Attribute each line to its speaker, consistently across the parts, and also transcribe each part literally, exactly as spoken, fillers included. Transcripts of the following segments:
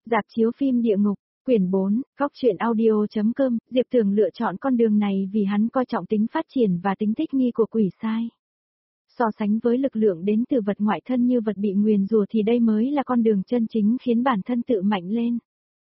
Speaker 1: Rạp chiếu phim địa ngục, quyển bốn, góc truyện audio.com, Diệp Tường lựa chọn con đường này vì hắn coi trọng tính phát triển và tính thích nghi của quỷ sai. So sánh với lực lượng đến từ vật ngoại thân như vật bị nguyền rủa thì đây mới là con đường chân chính khiến bản thân tự mạnh lên.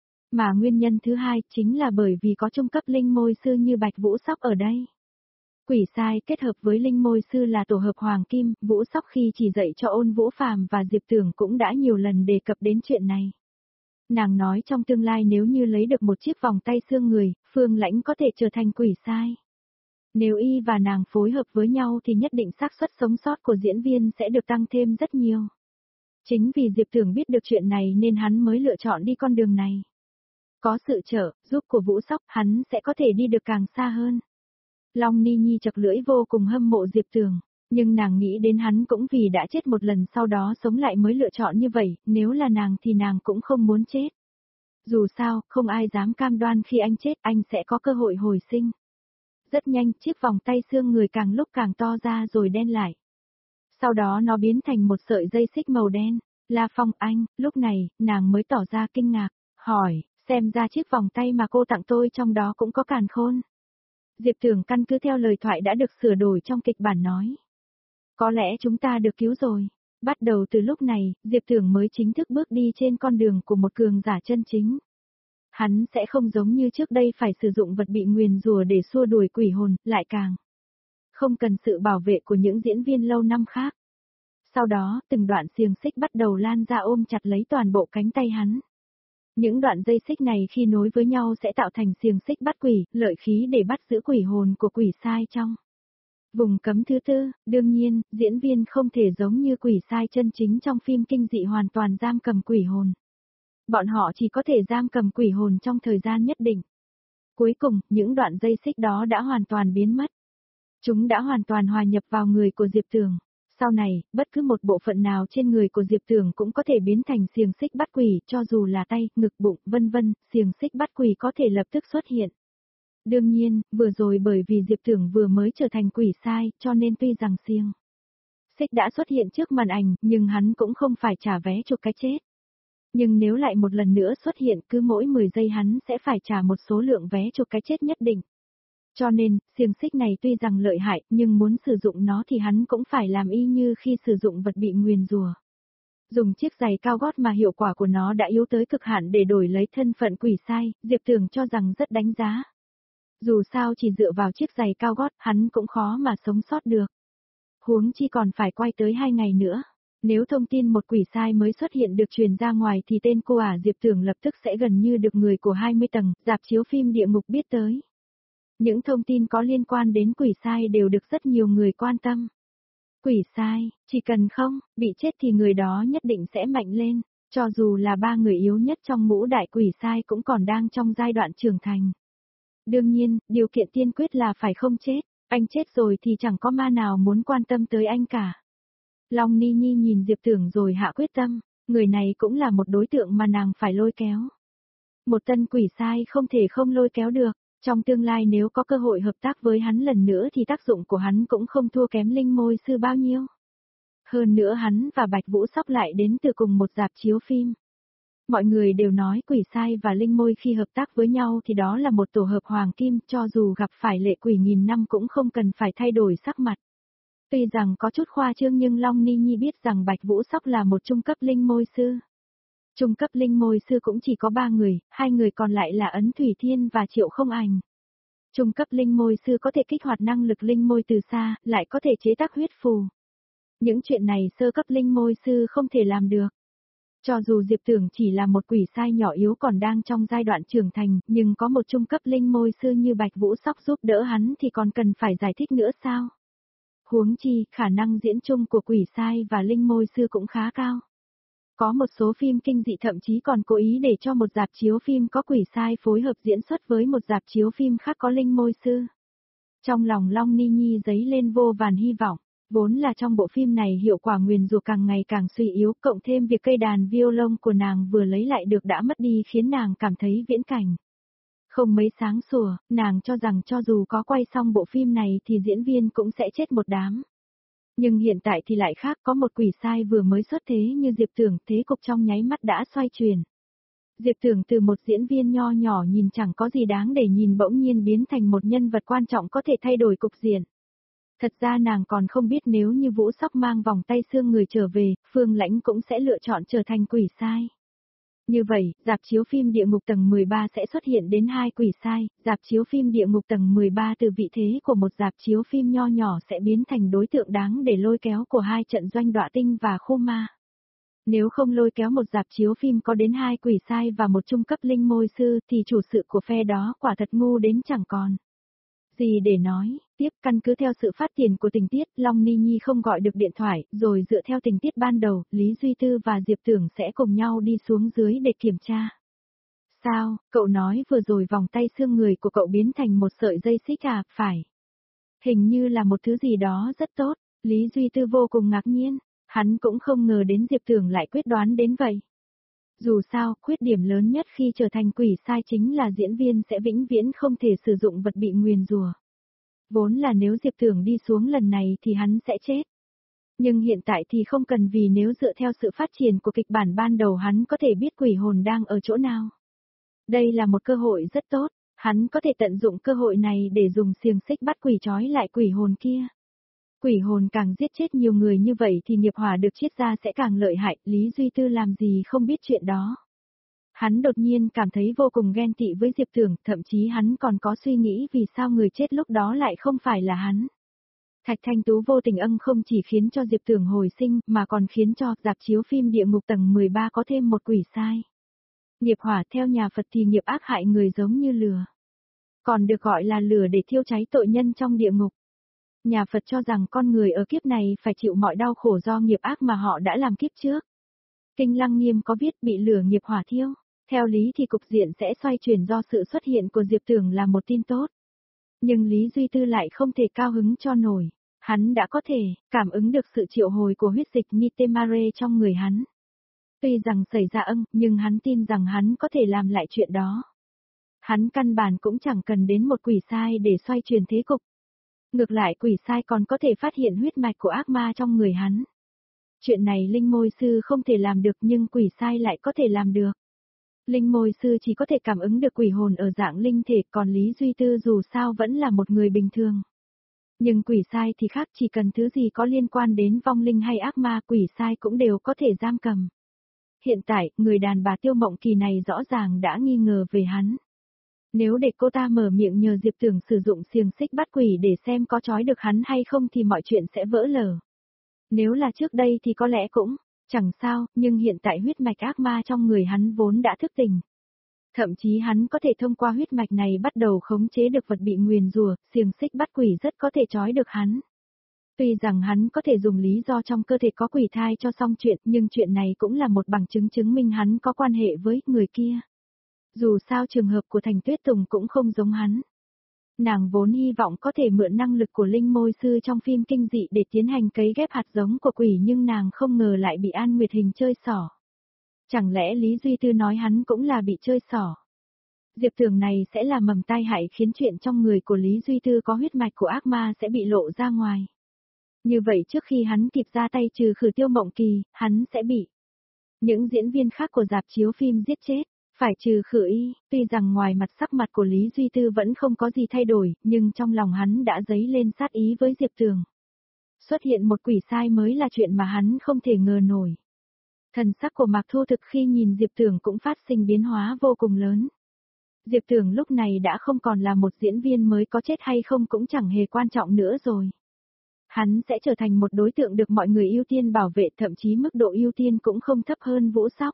Speaker 1: Mà nguyên nhân thứ hai chính là bởi vì có trung cấp linh môi sư như Bạch Vũ Sóc ở đây. Quỷ sai kết hợp với linh môi sư là tổ hợp hoàng kim, Vũ Sóc khi chỉ dạy cho Ôn Vũ Phàm và Diệp Tường cũng đã nhiều lần đề cập đến chuyện này. Nàng nói trong tương lai nếu như lấy được một chiếc vòng tay xương người, Phương Lãnh có thể trở thành quỷ sai. Nếu y và nàng phối hợp với nhau thì nhất định xác suất sống sót của diễn viên sẽ được tăng thêm rất nhiều. Chính vì Diệp Tường biết được chuyện này nên hắn mới lựa chọn đi con đường này. Có sự trợ giúp của Vũ Sóc, hắn sẽ có thể đi được càng xa hơn. Long Ni Nhi chật lưỡi vô cùng hâm mộ Diệp Tường, nhưng nàng nghĩ đến hắn cũng vì đã chết một lần sau đó sống lại mới lựa chọn như vậy, nếu là nàng thì nàng cũng không muốn chết. Dù sao, không ai dám cam đoan khi anh chết anh sẽ có cơ hội hồi sinh. Rất nhanh, chiếc vòng tay xương người càng lúc càng to ra rồi đen lại. Sau đó nó biến thành một sợi dây xích màu đen. La Phong anh, lúc này, nàng mới tỏ ra kinh ngạc, hỏi, xem ra chiếc vòng tay mà cô tặng tôi trong đó cũng có càn khôn. Diệp Tường căn cứ theo lời thoại đã được sửa đổi trong kịch bản nói. Có lẽ chúng ta được cứu rồi. Bắt đầu từ lúc này, Diệp Tường mới chính thức bước đi trên con đường của một cường giả chân chính. Hắn sẽ không giống như trước đây phải sử dụng vật bị nguyền rủa để xua đuổi quỷ hồn, lại càng không cần sự bảo vệ của những diễn viên lâu năm khác. Sau đó, từng đoạn xiềng xích bắt đầu lan ra ôm chặt lấy toàn bộ cánh tay hắn. Những đoạn dây xích này khi nối với nhau sẽ tạo thành xiềng xích bắt quỷ, lợi khí để bắt giữ quỷ hồn của quỷ sai trong vùng cấm thứ tư. Đương nhiên, diễn viên không thể giống như quỷ sai chân chính trong phim kinh dị hoàn toàn giam cầm quỷ hồn. Bọn họ chỉ có thể giam cầm quỷ hồn trong thời gian nhất định. Cuối cùng, những đoạn dây xích đó đã hoàn toàn biến mất. Chúng đã hoàn toàn hòa nhập vào người của Diệp Tường. Sau này, bất cứ một bộ phận nào trên người của Diệp Tường cũng có thể biến thành xiềng xích bắt quỷ, cho dù là tay, ngực, bụng, vân vân, xiềng xích bắt quỷ có thể lập tức xuất hiện. Đương nhiên, vừa rồi bởi vì Diệp Tường vừa mới trở thành quỷ sai, cho nên tuy rằng xiềng xích đã xuất hiện trước màn ảnh, nhưng hắn cũng không phải trả vé chuộc cái chết. Nhưng nếu lại một lần nữa xuất hiện, cứ mỗi mười giây hắn sẽ phải trả một số lượng vé chuộc cái chết nhất định. Cho nên, xiềng xích này tuy rằng lợi hại, nhưng muốn sử dụng nó thì hắn cũng phải làm y như khi sử dụng vật bị nguyền rủa. Dùng chiếc giày cao gót mà hiệu quả của nó đã yếu tới cực hạn để đổi lấy thân phận quỷ sai, Diệp Tường cho rằng rất đánh giá. Dù sao chỉ dựa vào chiếc giày cao gót, hắn cũng khó mà sống sót được. Huống chi còn phải quay tới hai ngày nữa. Nếu thông tin một quỷ sai mới xuất hiện được truyền ra ngoài thì tên cô ả Diệp Tường lập tức sẽ gần như được người của hai mươi tầng, rạp chiếu phim địa ngục biết tới. Những thông tin có liên quan đến quỷ sai đều được rất nhiều người quan tâm. Quỷ sai, chỉ cần không bị chết thì người đó nhất định sẽ mạnh lên, cho dù là ba người yếu nhất trong ngũ đại quỷ sai cũng còn đang trong giai đoạn trưởng thành. Đương nhiên, điều kiện tiên quyết là phải không chết, anh chết rồi thì chẳng có ma nào muốn quan tâm tới anh cả. Long Ni Nhi nhìn Diệp Tường rồi hạ quyết tâm, người này cũng là một đối tượng mà nàng phải lôi kéo. Một tân quỷ sai không thể không lôi kéo được, trong tương lai nếu có cơ hội hợp tác với hắn lần nữa thì tác dụng của hắn cũng không thua kém linh môi sư bao nhiêu. Hơn nữa hắn và Bạch Vũ Sóc lại đến từ cùng một rạp chiếu phim. Mọi người đều nói quỷ sai và linh môi khi hợp tác với nhau thì đó là một tổ hợp hoàng kim, cho dù gặp phải lệ quỷ nghìn năm cũng không cần phải thay đổi sắc mặt. Tuy rằng có chút khoa trương nhưng Long Ni Nhi biết rằng Bạch Vũ Sóc là một trung cấp linh môi sư. Trung cấp linh môi sư cũng chỉ có ba người, hai người còn lại là Ấn Thủy Thiên và Triệu Không Ảnh. Trung cấp linh môi sư có thể kích hoạt năng lực linh môi từ xa, lại có thể chế tác huyết phù. Những chuyện này sơ cấp linh môi sư không thể làm được. Cho dù Diệp Tường chỉ là một quỷ sai nhỏ yếu còn đang trong giai đoạn trưởng thành, nhưng có một trung cấp linh môi sư như Bạch Vũ Sóc giúp đỡ hắn thì còn cần phải giải thích nữa sao? Huống chi, khả năng diễn chung của quỷ sai và linh môi sư cũng khá cao. Có một số phim kinh dị thậm chí còn cố ý để cho một rạp chiếu phim có quỷ sai phối hợp diễn xuất với một rạp chiếu phim khác có linh môi sư. Trong lòng Long Ni Nhi dấy lên vô vàn hy vọng, vốn là trong bộ phim này hiệu quả nguyền rủa càng ngày càng suy yếu, cộng thêm việc cây đàn violon của nàng vừa lấy lại được đã mất đi khiến nàng cảm thấy viễn cảnh không mấy sáng sủa, nàng cho rằng cho dù có quay xong bộ phim này thì diễn viên cũng sẽ chết một đám. Nhưng hiện tại thì lại khác, có một quỷ sai vừa mới xuất thế như Diệp Tường, thế cục trong nháy mắt đã xoay chuyển. Diệp Tưởng từ một diễn viên nho nhỏ nhìn chẳng có gì đáng để nhìn bỗng nhiên biến thành một nhân vật quan trọng có thể thay đổi cục diện. Thật ra nàng còn không biết nếu như Vũ Sóc mang vòng tay xương người trở về, Phương Lãnh cũng sẽ lựa chọn trở thành quỷ sai. Như vậy, rạp chiếu phim Địa Ngục tầng mười ba sẽ xuất hiện đến hai quỷ sai, rạp chiếu phim Địa Ngục tầng mười ba từ vị thế của một rạp chiếu phim nho nhỏ sẽ biến thành đối tượng đáng để lôi kéo của hai trận doanh Đọa Tinh và Khu Ma. Nếu không lôi kéo một rạp chiếu phim có đến hai quỷ sai và một trung cấp linh môi sư thì chủ sự của phe đó quả thật ngu đến chẳng còn gì để nói. Tiếp, căn cứ theo sự phát triển của tình tiết, Long Ni Nhi không gọi được điện thoại, rồi dựa theo tình tiết ban đầu, Lý Duy Tư và Diệp Tưởng sẽ cùng nhau đi xuống dưới để kiểm tra. Sao, cậu nói vừa rồi vòng tay xương người của cậu biến thành một sợi dây xích à, phải. Hình như là một thứ gì đó rất tốt, Lý Duy Tư vô cùng ngạc nhiên, hắn cũng không ngờ đến Diệp Tưởng lại quyết đoán đến vậy. Dù sao, khuyết điểm lớn nhất khi trở thành quỷ sai chính là diễn viên sẽ vĩnh viễn không thể sử dụng vật bị nguyền rủa. Vốn là nếu Diệp Tưởng đi xuống lần này thì hắn sẽ chết. Nhưng hiện tại thì không cần, vì nếu dựa theo sự phát triển của kịch bản ban đầu hắn có thể biết quỷ hồn đang ở chỗ nào. Đây là một cơ hội rất tốt, hắn có thể tận dụng cơ hội này để dùng xiềng xích bắt quỷ trói lại quỷ hồn kia. Quỷ hồn càng giết chết nhiều người như vậy thì nghiệp hỏa được chiết ra sẽ càng lợi hại, Lý Duy Tư làm gì không biết chuyện đó. Hắn đột nhiên cảm thấy vô cùng ghen tị với Diệp Tưởng, thậm chí hắn còn có suy nghĩ vì sao người chết lúc đó lại không phải là hắn. Thạch Thanh Tú vô tình ân không chỉ khiến cho Diệp Tưởng hồi sinh mà còn khiến cho rạp chiếu phim Địa Ngục tầng mười ba có thêm một quỷ sai. Nghiệp hỏa theo nhà Phật thì nghiệp ác hại người giống như lửa. Còn được gọi là lửa để thiêu cháy tội nhân trong địa ngục. Nhà Phật cho rằng con người ở kiếp này phải chịu mọi đau khổ do nghiệp ác mà họ đã làm kiếp trước. Kinh Lăng Nghiêm có viết bị lửa nghiệp hỏa thiêu. Theo lý thì cục diện sẽ xoay chuyển do sự xuất hiện của Diệp Tưởng là một tin tốt. Nhưng Lý Duy Tư lại không thể cao hứng cho nổi. Hắn đã có thể cảm ứng được sự triệu hồi của huyết dịch Nitemare trong người hắn. Tuy rằng xảy ra ân, nhưng hắn tin rằng hắn có thể làm lại chuyện đó. Hắn căn bản cũng chẳng cần đến một quỷ sai để xoay chuyển thế cục. Ngược lại quỷ sai còn có thể phát hiện huyết mạch của ác ma trong người hắn. Chuyện này linh môi sư không thể làm được nhưng quỷ sai lại có thể làm được. Linh môi sư chỉ có thể cảm ứng được quỷ hồn ở dạng linh thể, còn Lý Duy Tư dù sao vẫn là một người bình thường. Nhưng quỷ sai thì khác, chỉ cần thứ gì có liên quan đến vong linh hay ác ma quỷ sai cũng đều có thể giam cầm. Hiện tại, người đàn bà Tiêu Mộng Kỳ này rõ ràng đã nghi ngờ về hắn. Nếu để cô ta mở miệng nhờ Diệp Tưởng sử dụng xiềng xích bắt quỷ để xem có trói được hắn hay không thì mọi chuyện sẽ vỡ lở. Nếu là trước đây thì có lẽ cũng chẳng sao, nhưng hiện tại huyết mạch ác ma trong người hắn vốn đã thức tỉnh. Thậm chí hắn có thể thông qua huyết mạch này bắt đầu khống chế được vật bị nguyền rủa, xiềng xích bắt quỷ rất có thể trói được hắn. Tuy rằng hắn có thể dùng lý do trong cơ thể có quỷ thai cho xong chuyện, nhưng chuyện này cũng là một bằng chứng chứng minh hắn có quan hệ với người kia. Dù sao trường hợp của Thành Tuyết Tùng cũng không giống hắn. Nàng vốn hy vọng có thể mượn năng lực của linh môi sư trong phim kinh dị để tiến hành cấy ghép hạt giống của quỷ, nhưng nàng không ngờ lại bị An Nguyệt Hình chơi xỏ. Chẳng lẽ Lý Duy Tư nói hắn cũng là bị chơi xỏ? Diệp Tưởng này sẽ là mầm tai hại khiến chuyện trong người của Lý Duy Tư có huyết mạch của ác ma sẽ bị lộ ra ngoài. Như vậy trước khi hắn kịp ra tay trừ khử Tiêu Mộng Kỳ, hắn sẽ bị những diễn viên khác của rạp chiếu phim giết chết. Phải trừ khử y, tuy rằng ngoài mặt sắc mặt của Lý Duy Tư vẫn không có gì thay đổi, nhưng trong lòng hắn đã dấy lên sát ý với Diệp Tưởng. Xuất hiện một quỷ sai mới là chuyện mà hắn không thể ngờ nổi. Thần sắc của Mạc Thu Thực khi nhìn Diệp Tưởng cũng phát sinh biến hóa vô cùng lớn. Diệp Tưởng lúc này đã không còn là một diễn viên mới, có chết hay không cũng chẳng hề quan trọng nữa rồi. Hắn sẽ trở thành một đối tượng được mọi người ưu tiên bảo vệ, thậm chí mức độ ưu tiên cũng không thấp hơn Vũ Sóc.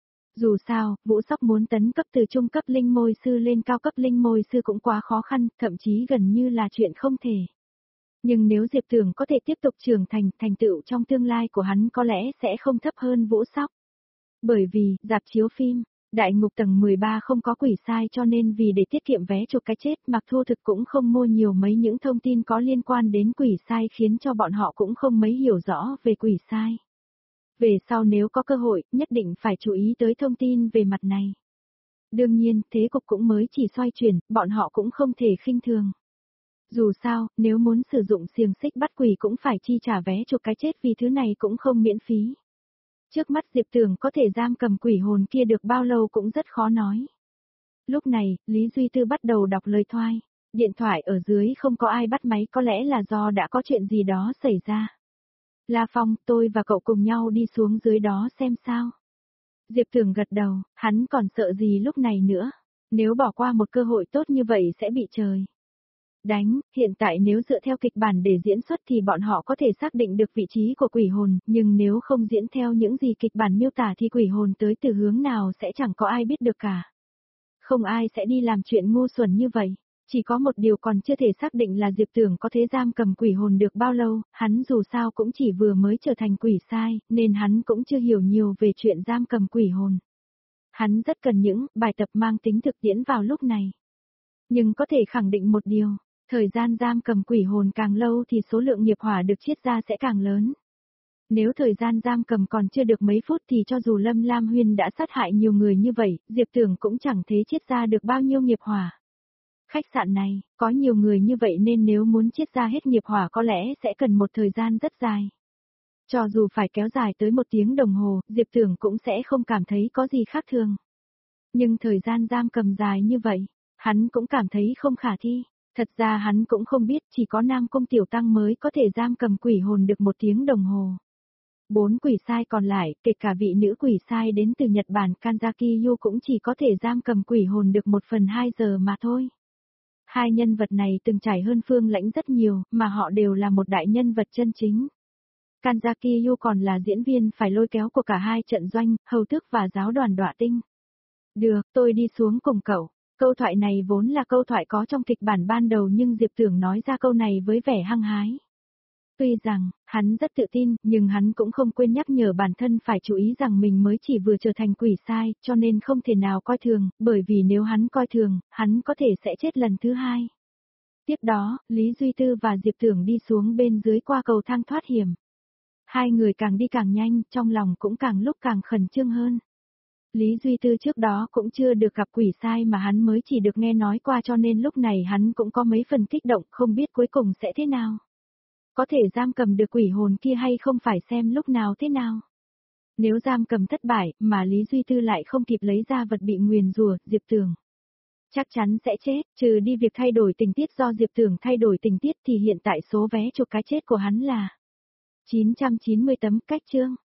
Speaker 1: Dù sao, Vũ Sóc muốn tấn cấp từ trung cấp linh môi sư lên cao cấp linh môi sư cũng quá khó khăn, thậm chí gần như là chuyện không thể. Nhưng nếu Diệp Tưởng có thể tiếp tục trưởng thành, thành tựu trong tương lai của hắn có lẽ sẽ không thấp hơn Vũ Sóc. Bởi vì, rạp chiếu phim, Đại Ngục tầng mười ba không có quỷ sai, cho nên vì để tiết kiệm vé chuộc cái chết, Mạc Thu Thực cũng không mua nhiều mấy những thông tin có liên quan đến quỷ sai, khiến cho bọn họ cũng không mấy hiểu rõ về quỷ sai. Về sau nếu có cơ hội, nhất định phải chú ý tới thông tin về mặt này. Đương nhiên, thế cục cũng mới chỉ xoay chuyển, bọn họ cũng không thể khinh thường. Dù sao, nếu muốn sử dụng xiềng xích bắt quỷ cũng phải chi trả vé chuộc cái chết, vì thứ này cũng không miễn phí. Trước mắt Diệp Tưởng có thể giam cầm quỷ hồn kia được bao lâu cũng rất khó nói. Lúc này, Lý Duy Tư bắt đầu đọc lời thoại. Điện thoại ở dưới không có ai bắt máy, có lẽ là do đã có chuyện gì đó xảy ra. La Phong, tôi và cậu cùng nhau đi xuống dưới đó xem sao. Diệp Tưởng gật đầu, hắn còn sợ gì lúc này nữa. Nếu bỏ qua một cơ hội tốt như vậy sẽ bị trời đánh. Hiện tại nếu dựa theo kịch bản để diễn xuất thì bọn họ có thể xác định được vị trí của quỷ hồn, nhưng nếu không diễn theo những gì kịch bản miêu tả thì quỷ hồn tới từ hướng nào sẽ chẳng có ai biết được cả. Không ai sẽ đi làm chuyện ngu xuẩn như vậy. Chỉ có một điều còn chưa thể xác định là Diệp Tưởng có thể giam cầm quỷ hồn được bao lâu, hắn dù sao cũng chỉ vừa mới trở thành quỷ sai, nên hắn cũng chưa hiểu nhiều về chuyện giam cầm quỷ hồn. Hắn rất cần những bài tập mang tính thực tiễn vào lúc này. Nhưng có thể khẳng định một điều, thời gian giam cầm quỷ hồn càng lâu thì số lượng nghiệp hỏa được chiết ra sẽ càng lớn. Nếu thời gian giam cầm còn chưa được mấy phút thì cho dù Lâm Lam Huyên đã sát hại nhiều người như vậy, Diệp Tưởng cũng chẳng thế chiết ra được bao nhiêu nghiệp hỏa. Khách sạn này, có nhiều người như vậy nên nếu muốn chiết ra hết nghiệp hỏa có lẽ sẽ cần một thời gian rất dài. Cho dù phải kéo dài tới một tiếng đồng hồ, Diệp Tưởng cũng sẽ không cảm thấy có gì khác thường. Nhưng thời gian giam cầm dài như vậy, hắn cũng cảm thấy không khả thi. Thật ra hắn cũng không biết chỉ có Nam Cung Tiểu Tăng mới có thể giam cầm quỷ hồn được một tiếng đồng hồ. Bốn quỷ sai còn lại, kể cả vị nữ quỷ sai đến từ Nhật Bản Kanzaki Yu cũng chỉ có thể giam cầm quỷ hồn được một phần hai giờ mà thôi. Hai nhân vật này từng trải hơn Phương Lãnh rất nhiều, mà họ đều là một đại nhân vật chân chính. Kanzaki Yu còn là diễn viên phải lôi kéo của cả hai trận doanh, hầu tước và giáo đoàn Đọa Tinh. Được, tôi đi xuống cùng cậu. Câu thoại này vốn là câu thoại có trong kịch bản ban đầu nhưng Diệp Tưởng nói ra câu này với vẻ hăng hái. Tuy rằng, hắn rất tự tin, nhưng hắn cũng không quên nhắc nhở bản thân phải chú ý rằng mình mới chỉ vừa trở thành quỷ sai, cho nên không thể nào coi thường, bởi vì nếu hắn coi thường, hắn có thể sẽ chết lần thứ hai. Tiếp đó, Lý Duy Tư và Diệp Tưởng đi xuống bên dưới qua cầu thang thoát hiểm. Hai người càng đi càng nhanh, trong lòng cũng càng lúc càng khẩn trương hơn. Lý Duy Tư trước đó cũng chưa được gặp quỷ sai mà hắn mới chỉ được nghe nói qua cho nên lúc này hắn cũng có mấy phần kích động không biết cuối cùng sẽ thế nào. Có thể giam cầm được quỷ hồn kia hay không phải xem lúc nào thế nào. Nếu giam cầm thất bại mà Lý Duy Tư lại không kịp lấy ra vật bị nguyền rủa, Diệp Tưởng chắc chắn sẽ chết, trừ đi việc thay đổi tình tiết do Diệp Tưởng thay đổi tình tiết thì hiện tại số vé chụp cái chết của hắn là chín trăm chín mươi tấm. Cách chương